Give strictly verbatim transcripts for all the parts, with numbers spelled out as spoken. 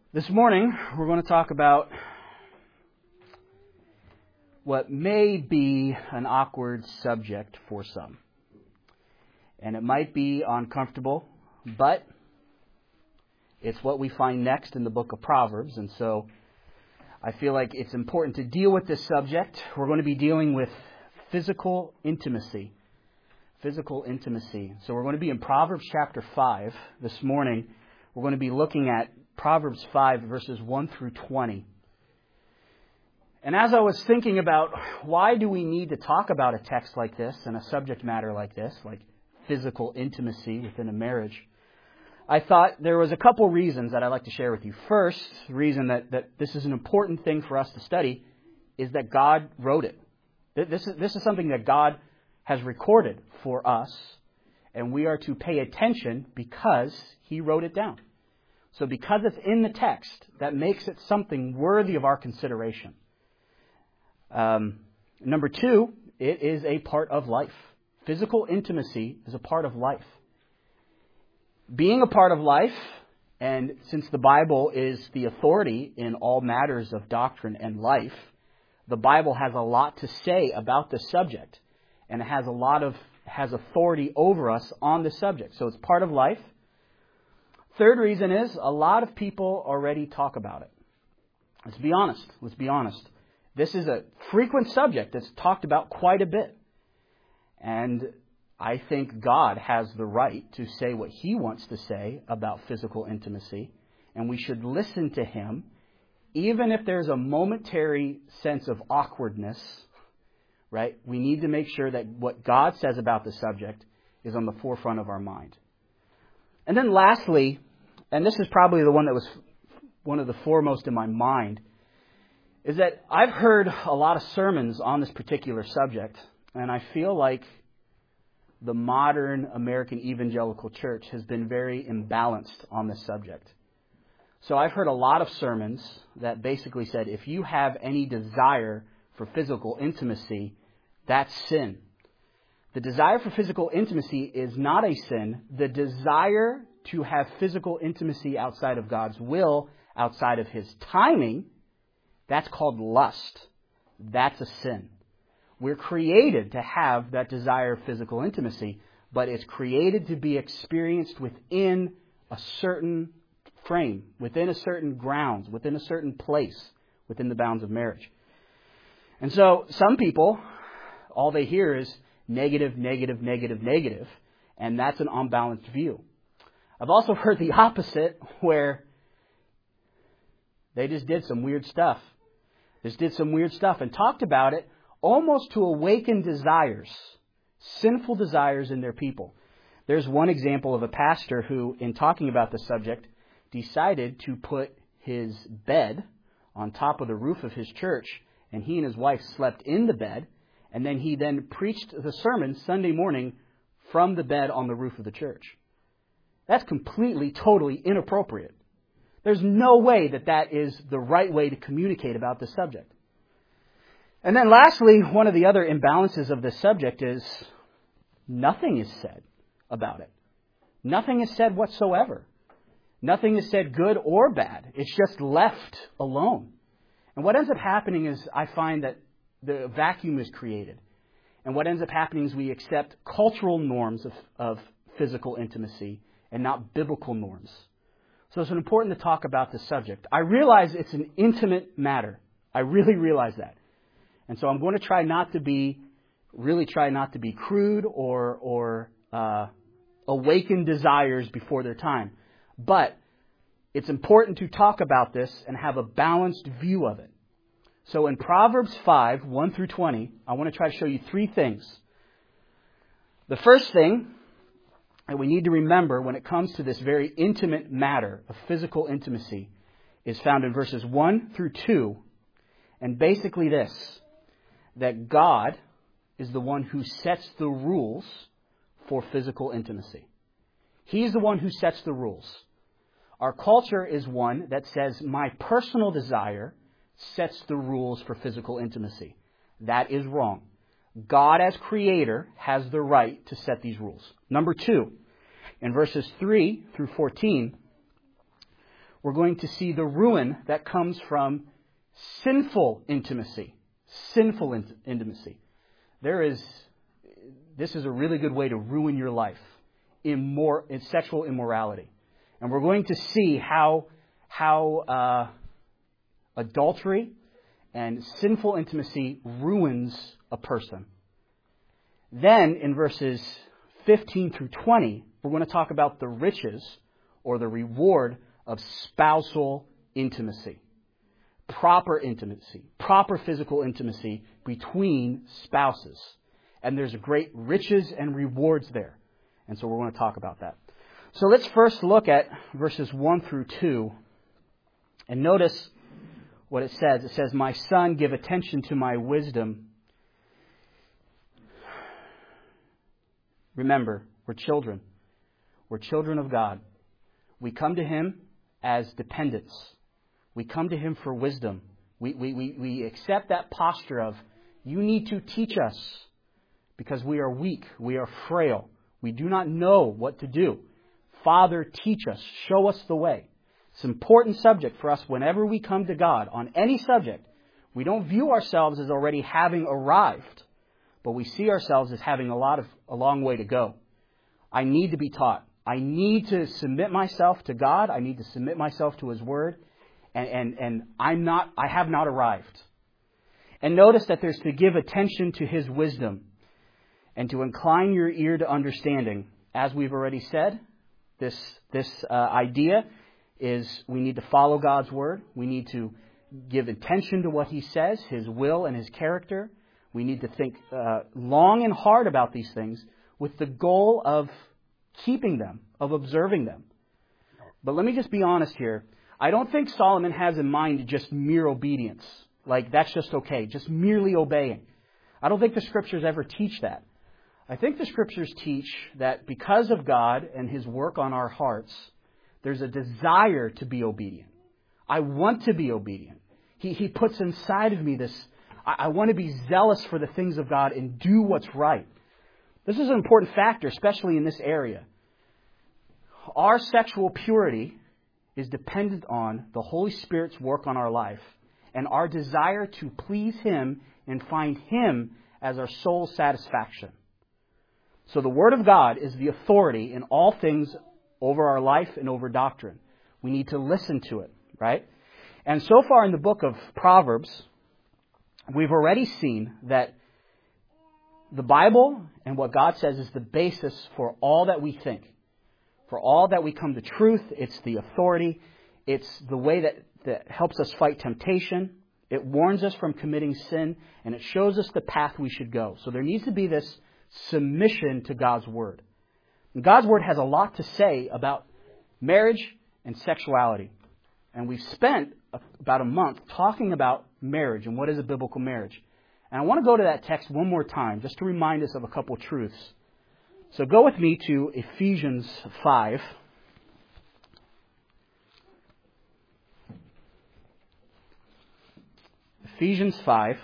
This morning, we're going to talk about what may be an awkward subject for some. And it might be uncomfortable, but it's what we find next in the book of Proverbs. And so I feel like it's important to deal with this subject. We're going to be dealing with physical intimacy. Physical intimacy. So we're going to be in Proverbs chapter five this morning. We're going to be looking at Proverbs five, verses one through twenty. And as I was thinking about why do we need to talk about a text like this and a subject matter like this, like physical intimacy within a marriage, I thought there was a couple reasons that I'd like to share with you. First, the reason that, that this is an important thing for us to study is that God wrote it. This is, this is something that God has recorded for us, and we are to pay attention because He wrote it down. So because it's in the text, that makes it something worthy of our consideration. Um, number two, it is a part of life. Physical intimacy is a part of life. Being a part of life, and since the Bible is the authority in all matters of doctrine and life, the Bible has a lot to say about this subject, and it has a lot of has authority over us on the subject. So it's part of life. Third reason is a lot of people already talk about it. Let's be honest. Let's be honest. This is a frequent subject that's talked about quite a bit. And I think God has the right to say what He wants to say about physical intimacy. And we should listen to Him, even if there's a momentary sense of awkwardness, right? We need to make sure that what God says about the subject is on the forefront of our mind. And then lastly, and this is probably the one that was one of the foremost in my mind, is that I've heard a lot of sermons on this particular subject, and I feel like the modern American evangelical church has been very imbalanced on this subject. So I've heard a lot of sermons that basically said, if you have any desire for physical intimacy, that's sin. The desire for physical intimacy is not a sin. The desire to have physical intimacy outside of God's will, outside of His timing, that's called lust. That's a sin. We're created to have that desire of physical intimacy, but it's created to be experienced within a certain frame, within a certain grounds, within a certain place, within the bounds of marriage. And so some people, all they hear is negative, negative, negative, negative, and that's an unbalanced view. I've also heard the opposite, where they just did some weird stuff. Just did some weird stuff and talked about it almost to awaken desires, sinful desires in their people. There's one example of a pastor who, in talking about the subject, decided to put his bed on top of the roof of his church, and he and his wife slept in the bed, and then he then preached the sermon Sunday morning from the bed on the roof of the church. That's completely, totally inappropriate. There's no way that that is the right way to communicate about this subject. And then lastly, one of the other imbalances of this subject is nothing is said about it. Nothing is said whatsoever. Nothing is said good or bad. It's just left alone. And what ends up happening is I find that the vacuum is created. And what ends up happening is we accept cultural norms of, of physical intimacy and not biblical norms. So it's important to talk about this subject. I realize it's an intimate matter. I really realize that. And so I'm going to try not to be, really try not to be crude or, or uh, awaken desires before their time. But it's important to talk about this and have a balanced view of it. So in Proverbs five, one through twenty, I want to try to show you three things. The first thing that we need to remember when it comes to this very intimate matter of physical intimacy is found in verses one through two. And basically this, that God is the one who sets the rules for physical intimacy. He's the one who sets the rules. Our culture is one that says my personal desire sets the rules for physical intimacy. That is wrong. God as creator has the right to set these rules. Number two, in verses three through fourteen, we're going to see the ruin that comes from sinful intimacy. Sinful in- intimacy. There is, this is a really good way to ruin your life. Immor- in sexual immorality. And we're going to see how, how uh, adultery and sinful intimacy ruins a person. Then in verses fifteen through twenty, we're going to talk about the riches or the reward of spousal intimacy. Proper intimacy, proper physical intimacy between spouses. And there's great riches and rewards there. And so we're going to talk about that. So let's first look at verses one through two. And notice what it says. It says, "My son, give attention to my wisdom." Remember, we're children. We're children of God. We come to Him as dependents. We come to Him for wisdom. We, we, we, we accept that posture of, you need to teach us because we are weak. We are frail. We do not know what to do. Father, teach us. Show us the way. It's an important subject for us whenever we come to God on any subject. We don't view ourselves as already having arrived, but we see ourselves as having a lot of a long way to go. I need to be taught. I need to submit myself to God. I need to submit myself to His Word. And, and, and I'm not, I have not arrived. And notice that there's to give attention to His wisdom and to incline your ear to understanding. As we've already said, this, this uh, idea is we need to follow God's Word. We need to give attention to what He says, His will and His character. We need to think uh, long and hard about these things with the goal of keeping them, of observing them. But let me just be honest here. I don't think Solomon has in mind just mere obedience. Like, that's just okay, just merely obeying. I don't think the Scriptures ever teach that. I think the Scriptures teach that because of God and His work on our hearts, there's a desire to be obedient. I want to be obedient. He, he puts inside of me this, I, I want to be zealous for the things of God and do what's right. This is an important factor, especially in this area. Our sexual purity is dependent on the Holy Spirit's work on our life and our desire to please Him and find Him as our sole satisfaction. So the Word of God is the authority in all things over our life and over doctrine. We need to listen to it, right? And so far in the book of Proverbs, we've already seen that the Bible and what God says is the basis for all that we think. For all that we come to truth, it's the authority. It's the way that, that helps us fight temptation. It warns us from committing sin, and it shows us the path we should go. So there needs to be this submission to God's Word. And God's Word has a lot to say about marriage and sexuality. And we've spent a, about a month talking about marriage and what is a biblical marriage. And I want to go to that text one more time just to remind us of a couple truths. So go with me to Ephesians five. Ephesians five.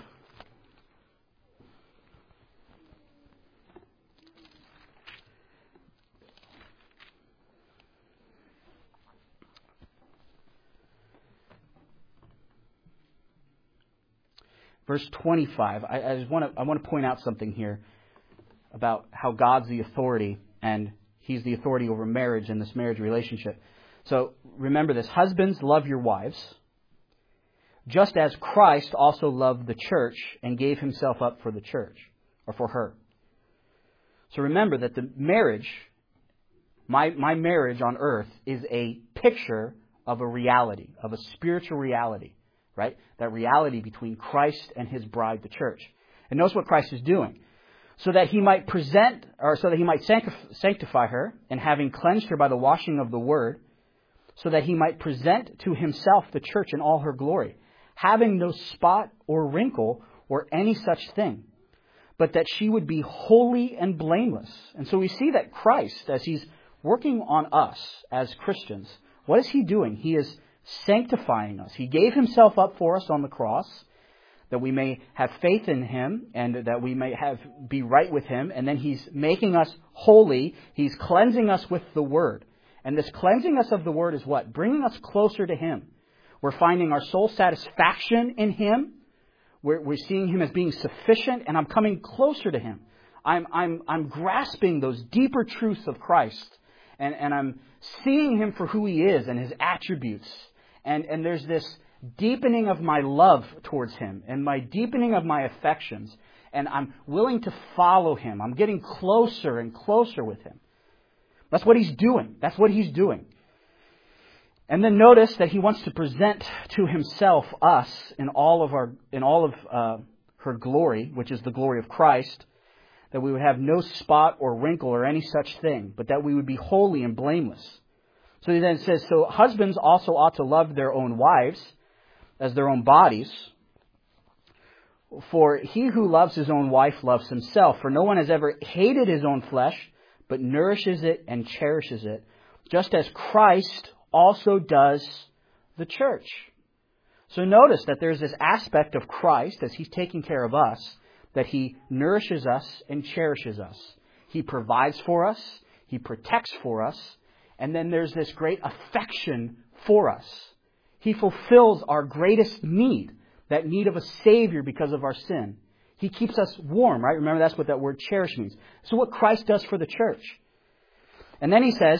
Verse twenty-five. I, I just want to I want to point out something here about how God's the authority and He's the authority over marriage and this marriage relationship. So remember this. Husbands, love your wives, just as Christ also loved the church and gave Himself up for the church, or for her. So remember that the marriage, my, my marriage on earth, is a picture of a reality, of a spiritual reality, right? That reality between Christ and His bride, the church. And notice what Christ is doing. So that He might present, or so that He might sanctify her, and having cleansed her by the washing of the Word, so that He might present to Himself the church in all her glory, having no spot or wrinkle or any such thing, but that she would be holy and blameless. And so we see that Christ, as He's working on us as Christians, what is He doing? He is sanctifying us. He gave Himself up for us on the cross, that we may have faith in Him and that we may have be right with Him. And then He's making us holy. He's cleansing us with the Word. And this cleansing us of the Word is what? Bringing us closer to Him. We're finding our soul satisfaction in Him. We're, we're seeing Him as being sufficient, and I'm coming closer to Him. I'm, I'm, I'm grasping those deeper truths of Christ, and, and I'm seeing Him for who He is and His attributes. And, and there's this deepening of my love towards Him and my deepening of my affections. And I'm willing to follow Him. I'm getting closer and closer with Him. That's what He's doing. That's what He's doing. And then notice that He wants to present to Himself us in all of our, in all of uh, her glory, which is the glory of Christ, that we would have no spot or wrinkle or any such thing, but that we would be holy and blameless. So He then says, so husbands also ought to love their own wives as their own bodies. For he who loves his own wife loves himself. For no one has ever hated his own flesh, but nourishes it and cherishes it, just as Christ also does the church. So notice that there's this aspect of Christ, as He's taking care of us, that He nourishes us and cherishes us. He provides for us. He protects for us. And then there's this great affection for us. He fulfills our greatest need, that need of a Savior because of our sin. He keeps us warm, right? Remember, that's what that word cherish means. So what Christ does for the church. And then He says,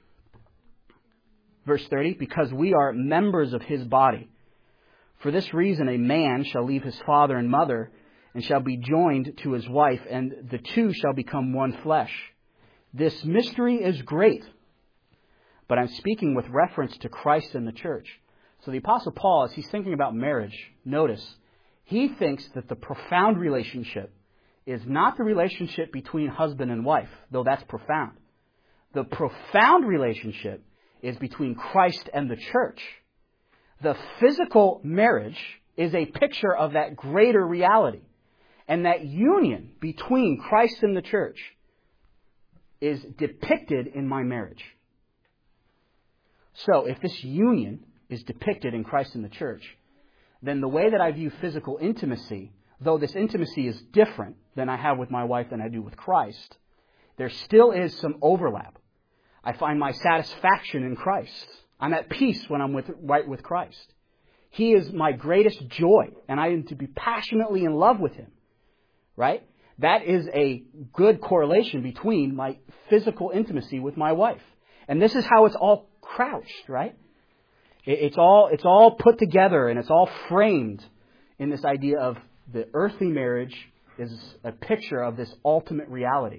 verse thirty, because we are members of His body. For this reason, a man shall leave his father and mother and shall be joined to his wife, and the two shall become one flesh. This mystery is great, but I'm speaking with reference to Christ and the church. So the Apostle Paul, as he's thinking about marriage, notice, he thinks that the profound relationship is not the relationship between husband and wife, though that's profound. The profound relationship is between Christ and the church. The physical marriage is a picture of that greater reality. And that union between Christ and the church is depicted in my marriage. So if this union is depicted in Christ and the church, then the way that I view physical intimacy, though this intimacy is different than I have with my wife than I do with Christ, there still is some overlap. I find my satisfaction in Christ. I'm at peace when I'm with, right with Christ. He is my greatest joy, and I am to be passionately in love with Him. Right? That is a good correlation between my physical intimacy with my wife. And this is how it's all crouched, right? It's all, it's all put together and it's all framed in this idea of the earthly marriage is a picture of this ultimate reality.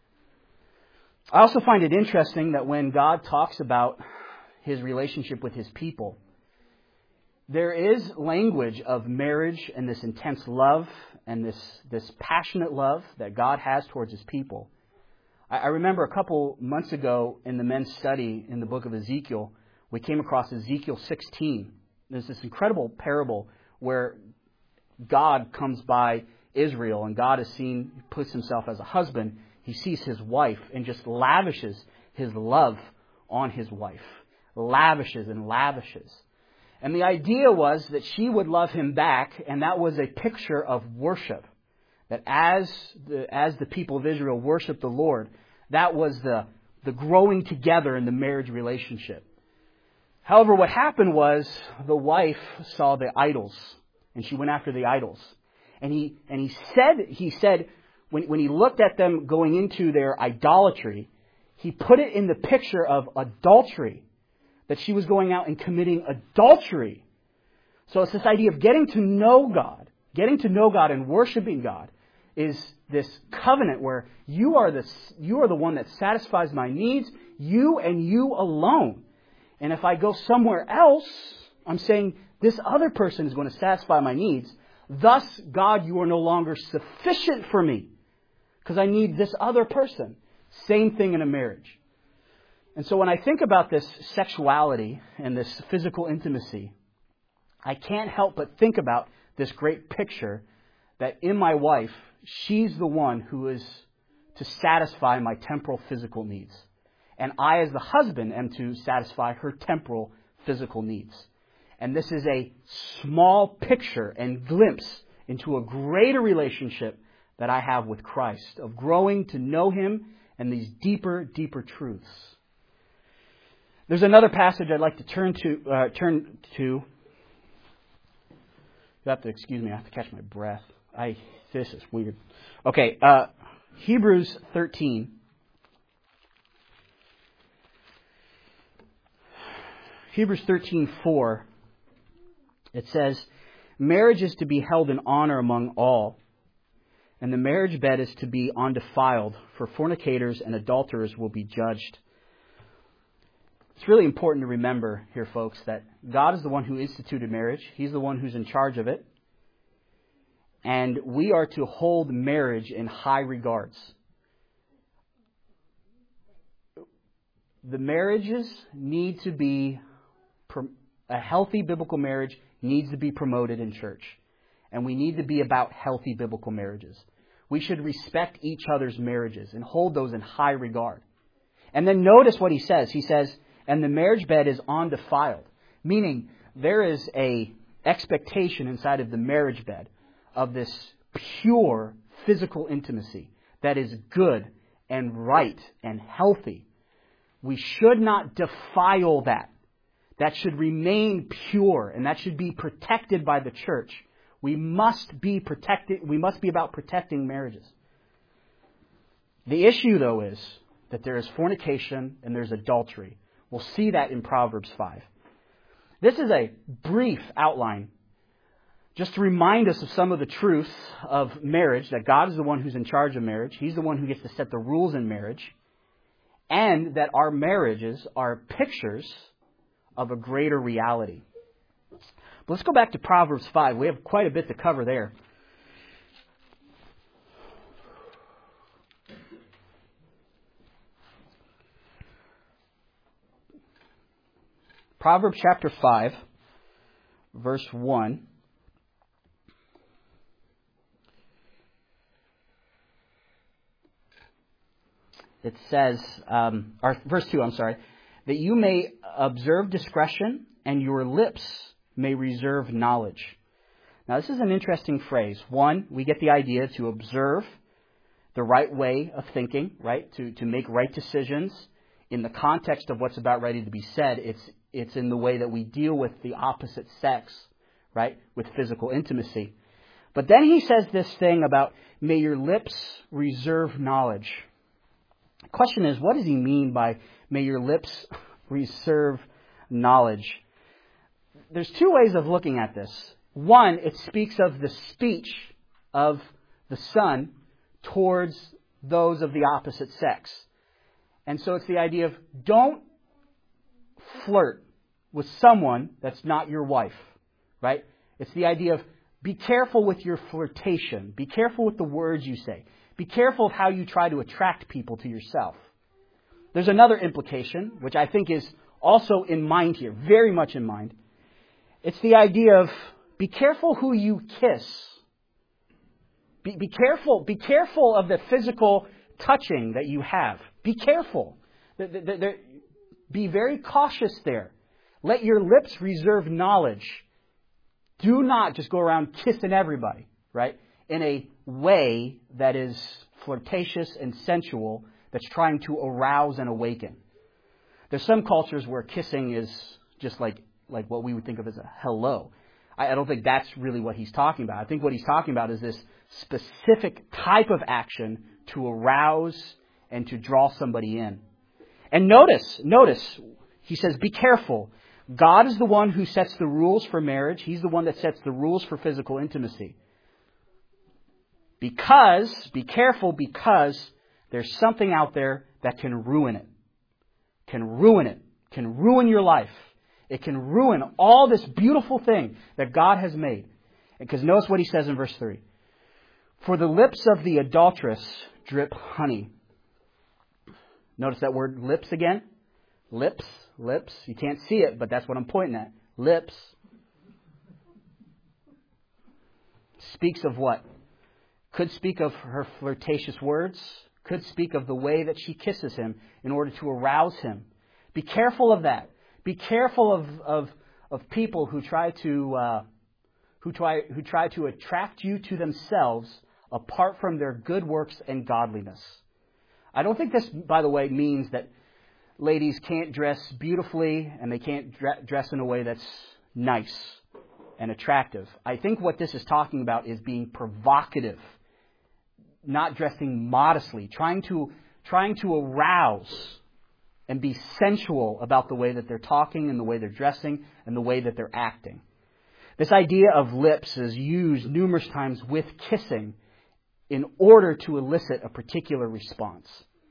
I also find it interesting that when God talks about His relationship with His people, there is language of marriage and this intense love and this, this passionate love that God has towards His people. I, I remember a couple months ago in the men's study in the book of Ezekiel, we came across Ezekiel sixteen. There's this incredible parable where God comes by Israel and God is seen, puts Himself as a husband. He sees His wife and just lavishes His love on His wife. Lavishes and lavishes. And the idea was that she would love Him back, and that was a picture of worship. That as the, as the people of Israel worshiped the Lord, that was the, the growing together in the marriage relationship. However, what happened was the wife saw the idols, and she went after the idols. And he and he said, he said when, when he looked at them going into their idolatry, he put it in the picture of adultery. That she was going out and committing adultery. So it's this idea of getting to know God. Getting to know God and worshiping God is this covenant where you are the, you are the one that satisfies my needs, you and you alone. And if I go somewhere else, I'm saying this other person is going to satisfy my needs. Thus, God, you are no longer sufficient for me because I need this other person. Same thing in a marriage. And so when I think about this sexuality and this physical intimacy, I can't help but think about this great picture that in my wife, she's the one who is to satisfy my temporal physical needs. And I, as the husband, am to satisfy her temporal physical needs. And this is a small picture and glimpse into a greater relationship that I have with Christ, of growing to know Him and these deeper, deeper truths. There's another passage I'd like to turn to. Uh, turn to. You have to excuse me. I have to catch my breath. I this is weird. Okay, uh, Hebrews thirteen. Hebrews thirteen four. It says, "Marriage is to be held in honor among all, and the marriage bed is to be undefiled, for fornicators and adulterers will be judged." It's really important to remember here, folks, that God is the one who instituted marriage. He's the one who's in charge of it. And we are to hold marriage in high regards. The marriages need to be, a healthy biblical marriage needs to be promoted in church. And we need to be about healthy biblical marriages. We should respect each other's marriages and hold those in high regard. And then notice what he says. He says, and the marriage bed is undefiled. Meaning, there is a expectation inside of the marriage bed of this pure physical intimacy that is good and right and healthy. We should not defile that. That should remain pure, and that should be protected by the church. We must be protected. We must be about protecting marriages. The issue, though, is that there is fornication and there's adultery. We'll see that in Proverbs five. This is a brief outline just to remind us of some of the truths of marriage, that God is the one who's in charge of marriage. He's the one who gets to set the rules in marriage. And that our marriages are pictures of a greater reality. But let's go back to Proverbs five. We have quite a bit to cover there. Proverbs chapter five, verse one. It says, um, or verse two, I'm sorry, that you may observe discretion and your lips may reserve knowledge. Now, this is an interesting phrase. One, we get the idea to observe the right way of thinking, right? To, to make right decisions in the context of what's about ready to be said. It's, it's in the way that we deal with the opposite sex, right? With physical intimacy. But then he says this thing about, may your lips reserve knowledge. The question is, what does he mean by, may your lips reserve knowledge? There's two ways of looking at this. One, it speaks of the speech of the son towards those of the opposite sex. And so it's the idea of don't flirt with someone that's not your wife, right? It's the idea of be careful with your flirtation. Be careful with the words you say. Be careful of how you try to attract people to yourself. There's another implication, which I think is also in mind here, very much in mind. It's the idea of be careful who you kiss. Be, be careful, be careful of the physical touching that you have. Be careful. The, the, the, the, be very cautious there. Let your lips reserve knowledge. Do not just go around kissing everybody, right? In a way that is flirtatious and sensual, that's trying to arouse and awaken. There's some cultures where kissing is just like, like what we would think of as a hello. I, I don't think that's really what he's talking about. I think what he's talking about is this specific type of action to arouse and to draw somebody in. And notice, notice, he says, be careful. God is the one who sets the rules for marriage. He's the one that sets the rules for physical intimacy. Because, be careful, because there's something out there that can ruin it. Can ruin it. Can ruin your life. It can ruin all this beautiful thing that God has made. Because notice what he says in verse three. For the lips of the adulteress drip honey. Notice that word lips again. Lips, lips. You can't see it, but that's what I'm pointing at. Lips. Speaks of what? Could speak of her flirtatious words. Could speak of the way that she kisses him in order to arouse him. Be careful of that. Be careful of of, of people who try to uh, who try who try to attract you to themselves apart from their good works and godliness. I don't think this, by the way, means that ladies can't dress beautifully and they can't dress in a way that's nice and attractive. I think what this is talking about is being provocative, not dressing modestly, trying to trying to arouse and be sensual about the way that they're talking and the way they're dressing and the way that they're acting. This idea of lips is used numerous times with kissing in order to elicit a particular response.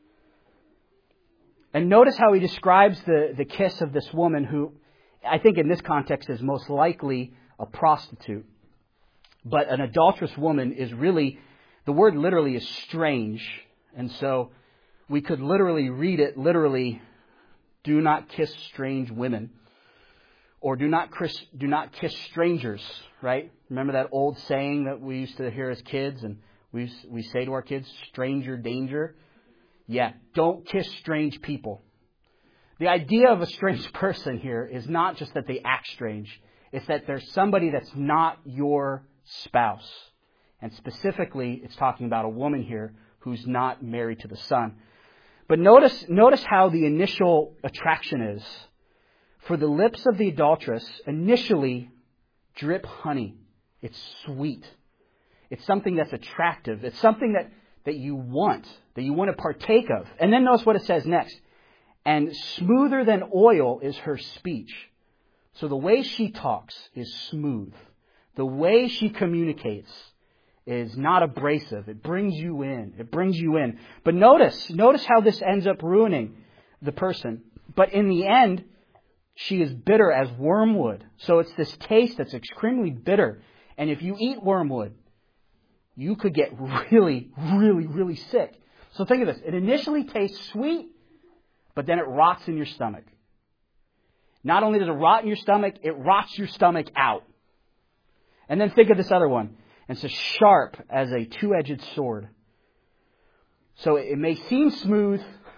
And notice how he describes the, the kiss of this woman who, I think in this context, is most likely a prostitute. But an adulterous woman is really, the word literally is strange. And so we could literally read it literally, do not kiss strange women. Or do not kiss, do not kiss strangers, right? Remember that old saying that we used to hear as kids, and we we say to our kids, stranger danger? Yeah, don't kiss strange people. The idea of a strange person here is not just that they act strange. It's that there's somebody that's not your spouse. And specifically, it's talking about a woman here who's not married to the Son. But notice, notice how the initial attraction is. For the lips of the adulteress initially drip honey. It's sweet. It's something that's attractive. It's something that, that you want, that you want to partake of. And then notice what it says next. And smoother than oil is her speech. So the way she talks is smooth. The way she communicates is not abrasive. It brings you in. It brings you in. But notice, notice how this ends up ruining the person. But in the end, she is bitter as wormwood. So it's this taste that's extremely bitter. And if you eat wormwood, you could get really, really, really sick. So think of this. It initially tastes sweet, but then it rots in your stomach. Not only does it rot in your stomach, it rots your stomach out. And then think of this other one. And it's as sharp as a two-edged sword. So it may seem smooth,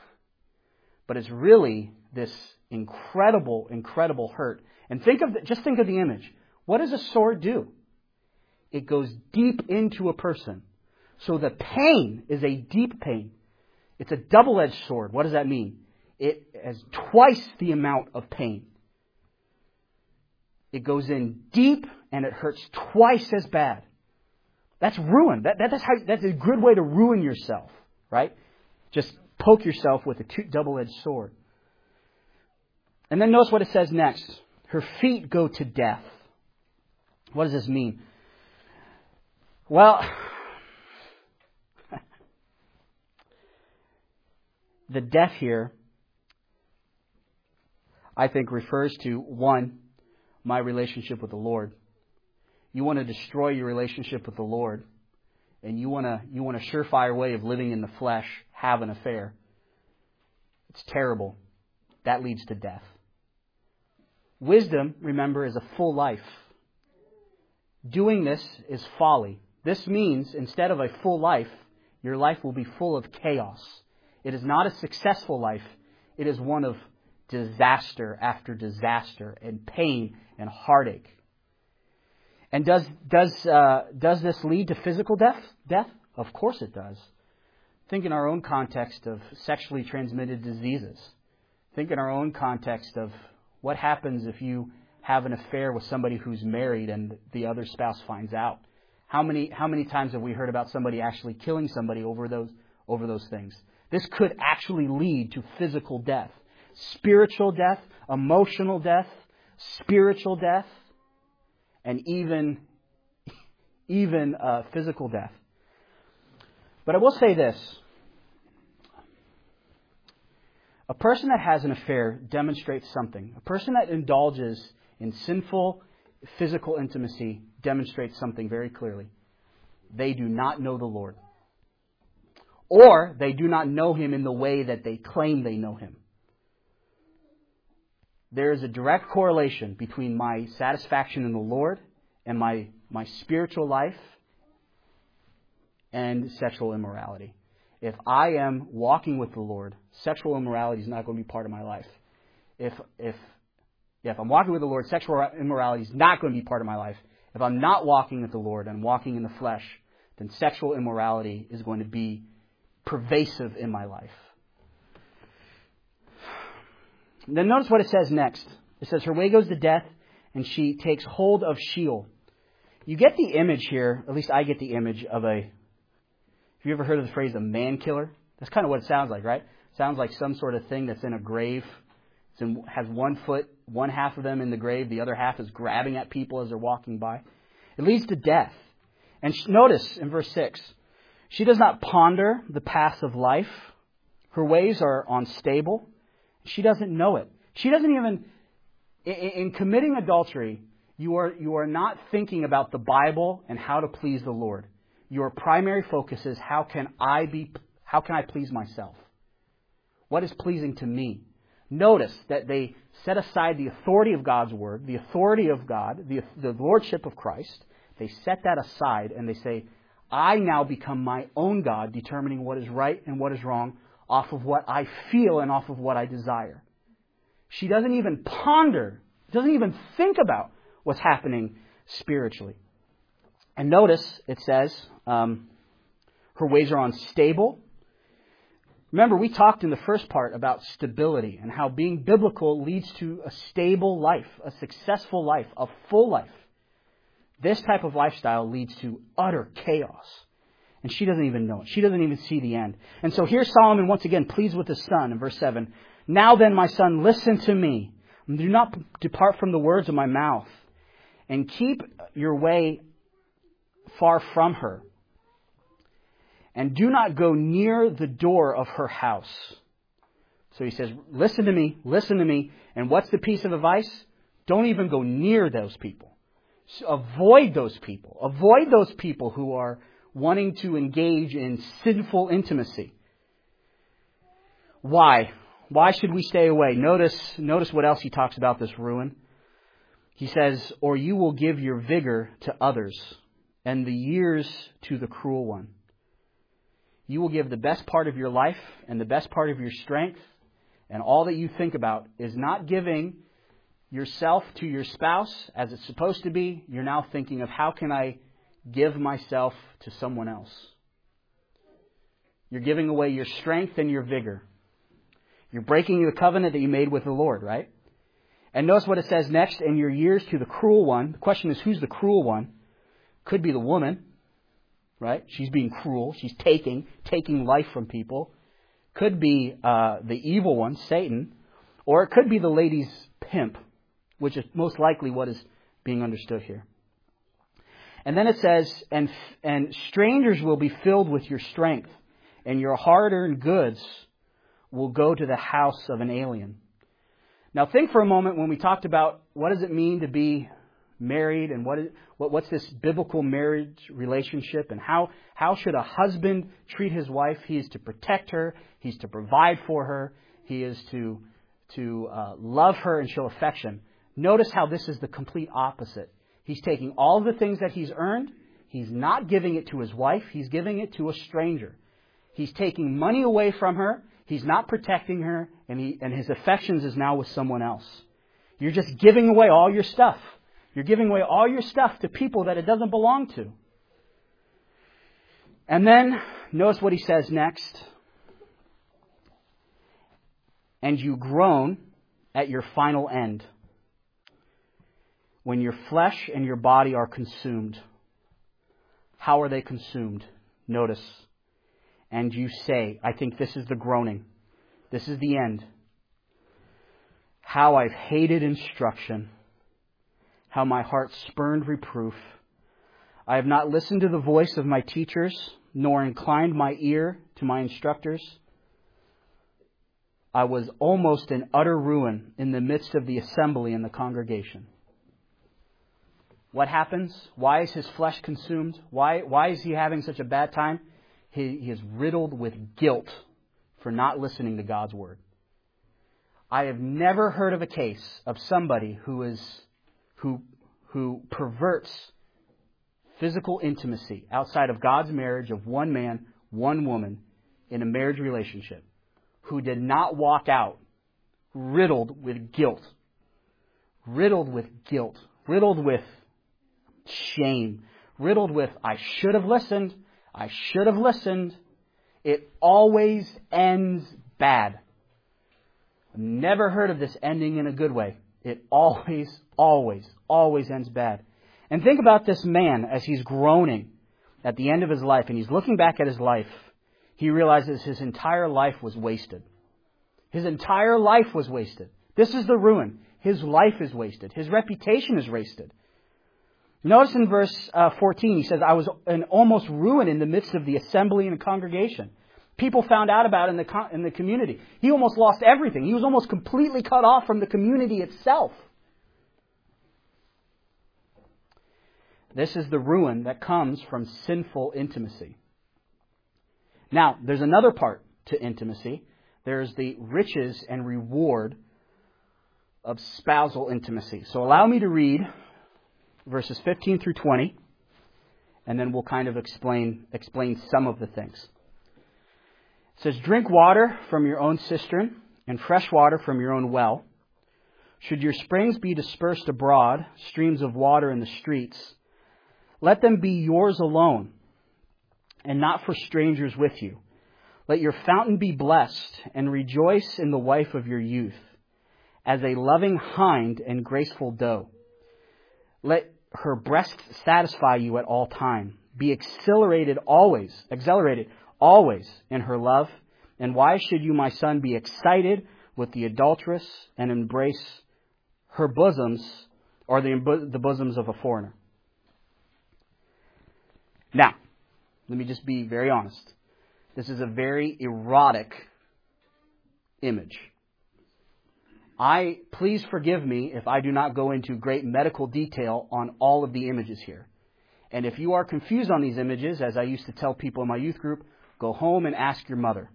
but it's really this incredible, incredible hurt. And think of the, just think of the image. What does a sword do? It goes deep into a person. So the pain is a deep pain. It's a double-edged sword. What does that mean? It has twice the amount of pain. It goes in deep and it hurts twice as bad. That's ruin. That, that, that's, how, that's a good way to ruin yourself, right? Just poke yourself with a two, double-edged sword. And then notice what it says next. Her feet go to death. What does this mean? Well, the death here, I think, refers to, one, my relationship with the Lord. You want to destroy your relationship with the Lord, and you want to you want a surefire way of living in the flesh, have an affair. It's terrible. That leads to death. Wisdom, remember, is a full life. Doing this is folly. This means instead of a full life, your life will be full of chaos. It is not a successful life. It is one of disaster after disaster and pain and heartache. And does does uh, does this lead to physical death? Death? Of course it does. Think in our own context of sexually transmitted diseases. Think in our own context of what happens if you have an affair with somebody who's married and the other spouse finds out. How many how many times have we heard about somebody actually killing somebody over those over those things? This could actually lead to physical death, spiritual death, emotional death, spiritual death, and even even uh, physical death. But I will say this. A person that has an affair demonstrates something. A person that indulges in sinful physical intimacy demonstrates something very clearly. They do not know the Lord. Or they do not know Him in the way that they claim they know Him. There is a direct correlation between my satisfaction in the Lord and my, my spiritual life and sexual immorality. If I am walking with the Lord, sexual immorality is not going to be part of my life. If if yeah, if I'm walking with the Lord, sexual immorality is not going to be part of my life. If I'm not walking with the Lord and walking in the flesh, then sexual immorality is going to be pervasive in my life. Then notice what it says next. It says, her way goes to death, and she takes hold of Sheol. You get the image here, at least I get the image of a, have you ever heard of the phrase a man killer? That's kind of what it sounds like, right? It sounds like some sort of thing that's in a grave. It's in, has one foot, one half of them in the grave, the other half is grabbing at people as they're walking by. It leads to death. And notice in verse six, she does not ponder the paths of life. Her ways are unstable. She doesn't know it. She doesn't even, in, in committing adultery, you are, you are not thinking about the Bible and how to please the Lord. Your primary focus is how can I be, how can I please myself? What is pleasing to me? Notice that they set aside the authority of God's Word, the authority of God, the, the Lordship of Christ. They set that aside and they say, I now become my own God, determining what is right and what is wrong off of what I feel and off of what I desire. She doesn't even ponder, doesn't even think about what's happening spiritually. And notice it says um, her ways are unstable. Remember, we talked in the first part about stability and how being biblical leads to a stable life, a successful life, a full life. This type of lifestyle leads to utter chaos. And she doesn't even know it. She doesn't even see the end. And so here's Solomon once again pleased with his son in verse seven. Now then, my son, listen to me. Do not depart from the words of my mouth. And keep your way far from her. And do not go near the door of her house. So he says, listen to me, listen to me. And what's the piece of advice? Don't even go near those people. So avoid those people. Avoid those people who are wanting to engage in sinful intimacy. Why? Why should we stay away? Notice, notice what else he talks about this ruin. He says, or you will give your vigor to others and the years to the cruel one. You will give the best part of your life and the best part of your strength, and all that you think about is not giving yourself to your spouse as it's supposed to be. You're now thinking of how can I give myself to someone else. You're giving away your strength and your vigor. You're breaking the covenant that you made with the Lord, right? And notice what it says next, and your years to the cruel one. The question is, who's the cruel one? Could be the woman, right? She's being cruel. She's taking, taking life from people. Could be uh, the evil one, Satan. Or it could be the lady's pimp, which is most likely what is being understood here. And then it says, and and strangers will be filled with your strength, and your hard-earned goods will go to the house of an alien. Now think for a moment when we talked about what does it mean to be married and what is, what what's this biblical marriage relationship and how how should a husband treat his wife? He is to protect her. He's to provide for her. He is to to uh, love her and show affection. Notice how this is the complete opposite. He's taking all the things that he's earned. He's not giving it to his wife. He's giving it to a stranger. He's taking money away from her. He's not protecting her. And, he, and his affections is now with someone else. You're just giving away all your stuff. You're giving away all your stuff to people that it doesn't belong to. And then, notice what he says next. And you groan at your final end, when your flesh and your body are consumed. How are they consumed? Notice. And you say, I think this is the groaning. This is the end. How I've hated instruction. How my heart spurned reproof. I have not listened to the voice of my teachers, nor inclined my ear to my instructors. I was almost in utter ruin in the midst of the assembly and the congregation. What happens? Why is his flesh consumed? Why, why is he having such a bad time? He, he is riddled with guilt for not listening to God's word. I have never heard of a case of somebody who is who who perverts physical intimacy outside of God's marriage of one man, one woman in a marriage relationship, who did not walk out riddled with guilt, riddled with guilt, riddled with shame, riddled with, I should have listened, I should have listened. It always ends bad. I've never heard of this ending in a good way. It always, always, always ends bad. And think about this man as he's groaning at the end of his life, and he's looking back at his life. He realizes his entire life was wasted. His entire life was wasted. This is the ruin. His life is wasted. His reputation is wasted. Notice in verse uh, fourteen, he says, I was an almost ruin in the midst of the assembly and congregation. People found out about it in the, co- in the community. He almost lost everything. He was almost completely cut off from the community itself. This is the ruin that comes from sinful intimacy. Now, there's another part to intimacy. There's the riches and reward of spousal intimacy. So allow me to read verses fifteen through twenty, and then we'll kind of explain explain some of the things. It says, drink water from your own cistern and fresh water from your own well. Should your springs be dispersed abroad, streams of water in the streets, let them be yours alone and not for strangers with you. Let your fountain be blessed and rejoice in the wife of your youth, as a loving hind and graceful doe. Let her breast satisfy you at all time. Be exhilarated always, exhilarated always in her love. And why should you, my son, be excited with the adulteress and embrace her bosoms or the, the bosoms of a foreigner? Now, let me just be very honest. This is a very erotic image. I, please forgive me if I do not go into great medical detail on all of the images here. And if you are confused on these images, as I used to tell people in my youth group, go home and ask your mother.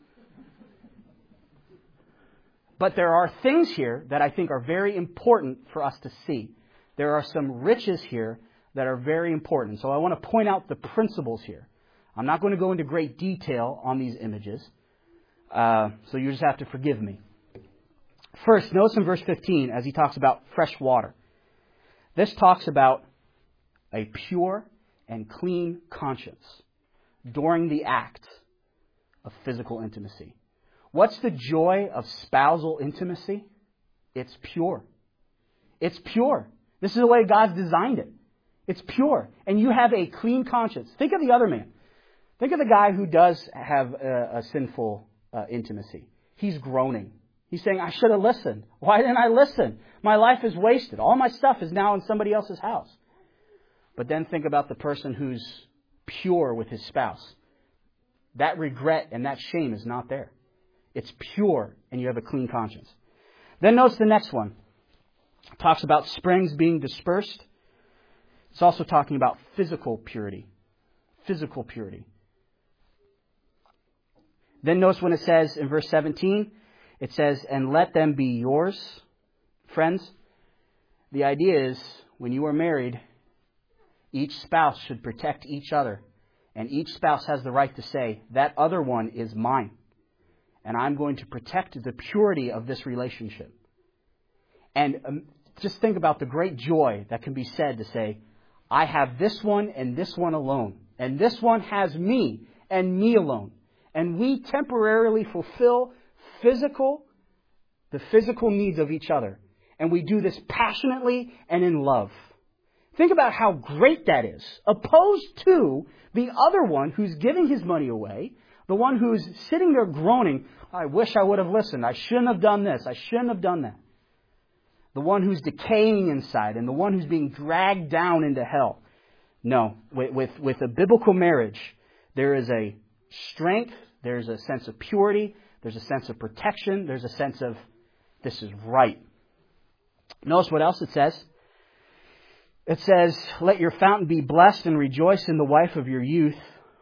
But there are things here that I think are very important for us to see. There are some riches here that are very important. So I want to point out the principles here. I'm not going to go into great detail on these images, uh, so you just have to forgive me. First, notice in verse fifteen, as he talks about fresh water. This talks about a pure and clean conscience during the act of physical intimacy. What's the joy of spousal intimacy? It's pure. It's pure. This is the way God's designed it. It's pure. And you have a clean conscience. Think of the other man. Think of the guy who does have a, a sinful uh, intimacy. He's groaning. He's saying, I should have listened. Why didn't I listen? My life is wasted. All my stuff is now in somebody else's house. But then think about the person who's pure with his spouse. That regret and that shame is not there. It's pure and you have a clean conscience. Then notice the next one. It talks about springs being dispersed. It's also talking about physical purity. Physical purity. Then notice when it says in verse seventeen, it says, and let them be yours. Friends, the idea is when you are married, each spouse should protect each other. And each spouse has the right to say, that other one is mine. And I'm going to protect the purity of this relationship. And um, just think about the great joy that can be said to say, I have this one and this one alone. And this one has me and me alone. And we temporarily fulfill physical, the physical needs of each other. And we do this passionately and in love. Think about how great that is, opposed to the other one who's giving his money away, the one who's sitting there groaning, I wish I would have listened. I shouldn't have done this. I shouldn't have done that. The one who's decaying inside and the one who's being dragged down into hell. No, with, with, with a biblical marriage, there is a strength, there's a sense of purity, there's a sense of protection, there's a sense of this is right. Notice what else it says. It says, let your fountain be blessed and rejoice in the wife of your youth.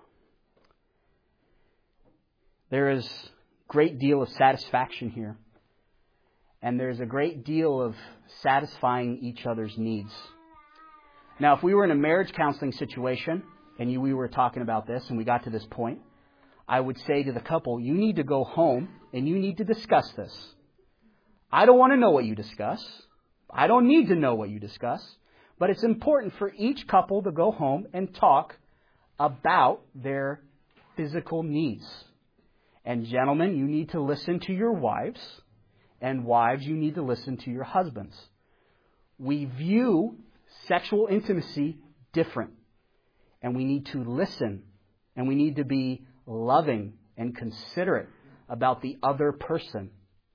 There is a great deal of satisfaction here. And there's a great deal of satisfying each other's needs. Now, if we were in a marriage counseling situation, and you, we were talking about this, and we got to this point, I would say to the couple, you need to go home, and you need to discuss this. I don't want to know what you discuss. I don't need to know what you discuss. But it's important for each couple to go home and talk about their physical needs. And gentlemen, you need to listen to your wives And wives, you need to listen to your husbands. We view sexual intimacy different. And we need to listen. And we need to be loving and considerate about the other person.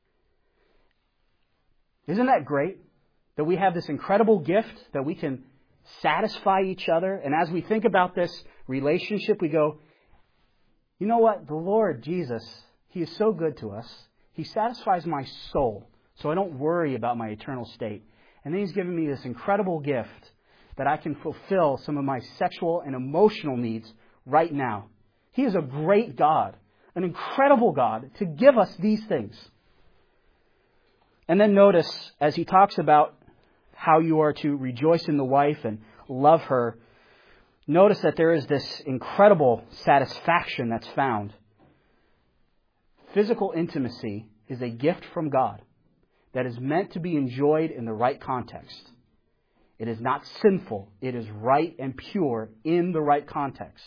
Isn't that great? That we have this incredible gift that we can satisfy each other. And as we think about this relationship, we go, you know what? The Lord Jesus, He is so good to us. He satisfies my soul, so I don't worry about my eternal state. And then He's given me this incredible gift that I can fulfill some of my sexual and emotional needs right now. He is a great God, an incredible God to give us these things. And then notice, as he talks about how you are to rejoice in the wife and love her, notice that there is this incredible satisfaction that's found. Physical intimacy is a gift from God that is meant to be enjoyed in the right context. It is not sinful. It is right and pure in the right context.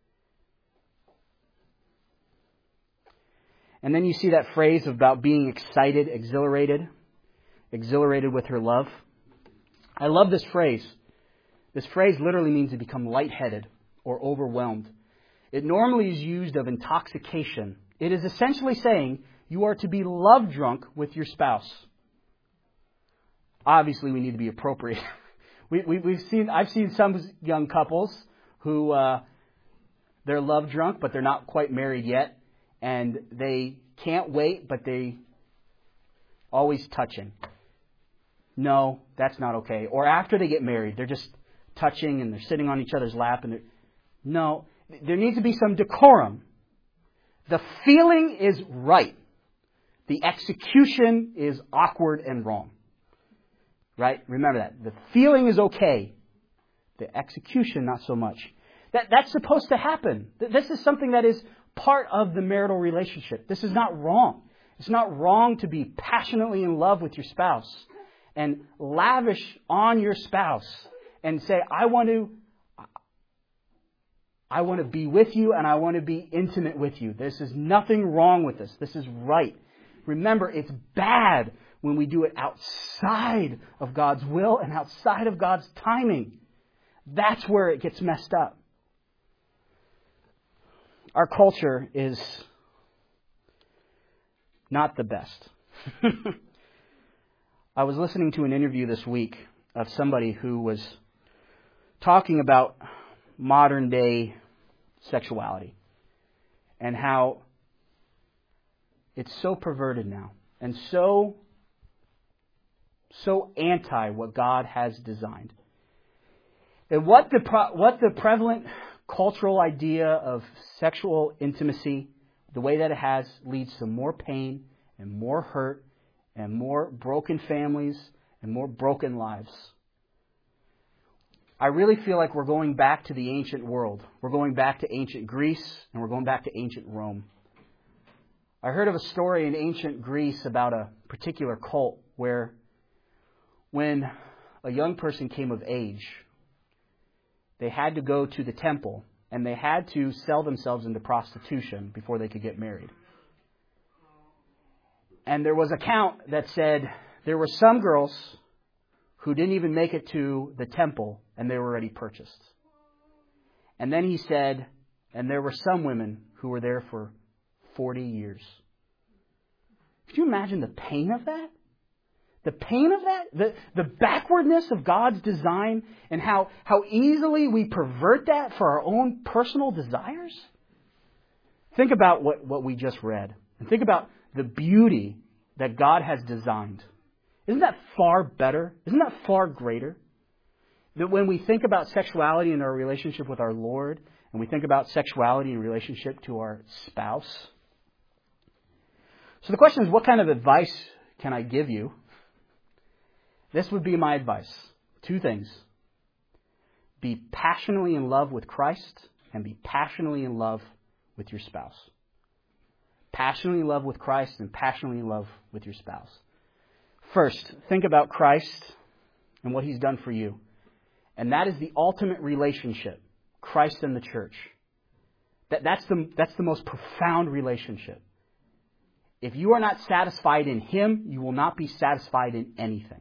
And then you see that phrase about being excited, exhilarated, exhilarated with her love. I love this phrase. This phrase literally means to become lightheaded or overwhelmed. It normally is used of intoxication. It is essentially saying you are to be love drunk with your spouse. Obviously, we need to be appropriate. we, we, we've seen, I've seen some young couples who uh, they're love drunk, but they're not quite married yet. And they can't wait, but they always touching. No, that's not okay. Or after they get married, they're just touching and they're sitting on each other's lap. And no, there needs to be some decorum. The feeling is right. The execution is awkward and wrong. Right? Remember that. The feeling is okay. The execution, not so much. That, that's supposed to happen. This is something that is part of the marital relationship. This is not wrong. It's not wrong to be passionately in love with your spouse and lavish on your spouse and say, I want to, I want to be with you and I want to be intimate with you. This is nothing wrong with this. This is right. Remember, it's bad when we do it outside of God's will and outside of God's timing. That's where it gets messed up. Our culture is not the best. I was listening to an interview this week of somebody who was talking about modern day sexuality and how it's so perverted now and so so anti what God has designed. And what the pro- what the prevalent cultural idea of sexual intimacy, the way that it has, leads to more pain and more hurt and more broken families and more broken lives. I really feel like we're going back to the ancient world. We're going back to ancient Greece and we're going back to ancient Rome. I heard of a story in ancient Greece about a particular cult where when a young person came of age, they had to go to the temple and they had to sell themselves into prostitution before they could get married. And there was a count that said there were some girls who didn't even make it to the temple and they were already purchased. And then he said, and there were some women who were there for forty years. Could you imagine the pain of that? The pain of that? The, the backwardness of God's design and how, how easily we pervert that for our own personal desires? Think about what, what we just read. And think about the beauty that God has designed. Isn't that far better? Isn't that far greater? That when we think about sexuality in our relationship with our Lord, and we think about sexuality in relationship to our spouse. So the question is, what kind of advice can I give you? This would be my advice. Two things. Be passionately in love with Christ and be passionately in love with your spouse. Passionately in love with Christ and passionately in love with your spouse. First, think about Christ and what He's done for you. And that is the ultimate relationship, Christ and the church. That, that's the, that's the most profound relationship. If you are not satisfied in Him, you will not be satisfied in anything.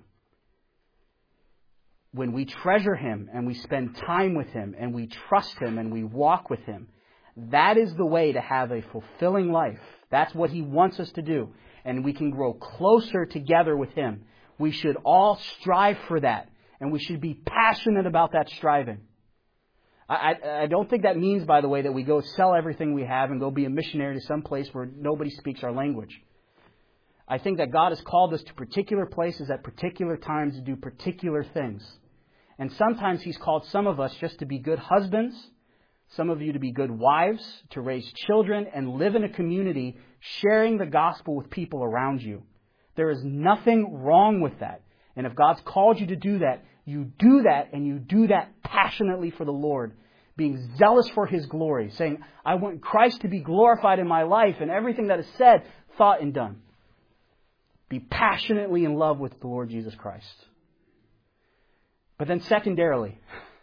When we treasure Him and we spend time with Him and we trust Him and we walk with Him, that is the way to have a fulfilling life. That's what He wants us to do. And we can grow closer together with Him. We should all strive for that. And we should be passionate about that striving. I, I, I don't think that means, by the way, that we go sell everything we have and go be a missionary to some place where nobody speaks our language. I think that God has called us to particular places at particular times to do particular things. And sometimes He's called some of us just to be good husbands, some of you to be good wives, to raise children, and live in a community sharing the gospel with people around you. There is nothing wrong with that. And if God's called you to do that, you do that, and you do that passionately for the Lord, being zealous for His glory, saying, I want Christ to be glorified in my life and everything that is said, thought, and done. Be passionately in love with the Lord Jesus Christ. But then secondarily,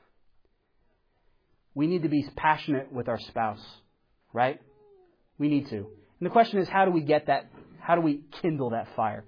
we need to be passionate with our spouse, right? We need to. And the question is, how do we get that? How do we kindle that fire?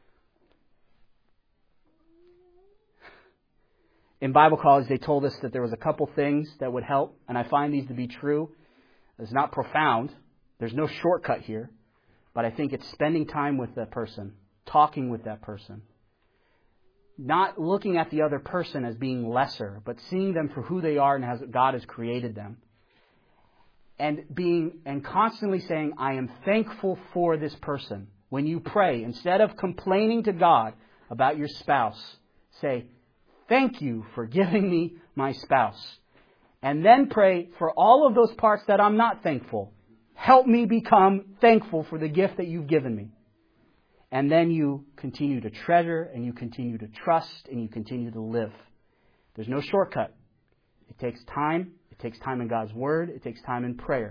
In Bible college, they told us that there was a couple things that would help, and I find these to be true. It's not profound. There's no shortcut here. But I think it's spending time with that person, talking with that person. Not looking at the other person as being lesser, but seeing them for who they are and as God has created them. And being and constantly saying, I am thankful for this person. When you pray, instead of complaining to God about your spouse, say, thank you for giving me my spouse. And then pray for all of those parts that I'm not thankful. Help me become thankful for the gift that you've given me. And then you continue to treasure, and you continue to trust, and you continue to live. There's no shortcut. It takes time. It takes time in God's Word. It takes time in prayer.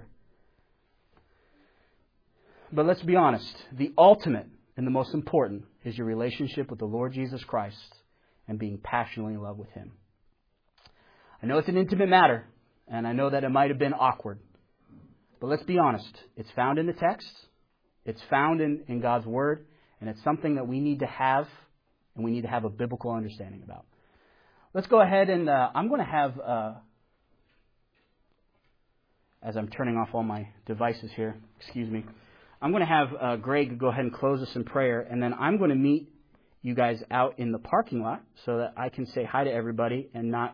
But let's be honest. The ultimate and the most important is your relationship with the Lord Jesus Christ and being passionately in love with Him. I know it's an intimate matter, and I know that it might have been awkward. But let's be honest. It's found in the text. It's found in, in God's Word. And it's something that we need to have, and we need to have a biblical understanding about. Let's go ahead and uh, I'm going to have, uh, as I'm turning off all my devices here, excuse me, I'm going to have uh, Greg go ahead and close us in prayer, and then I'm going to meet you guys out in the parking lot so that I can say hi to everybody and not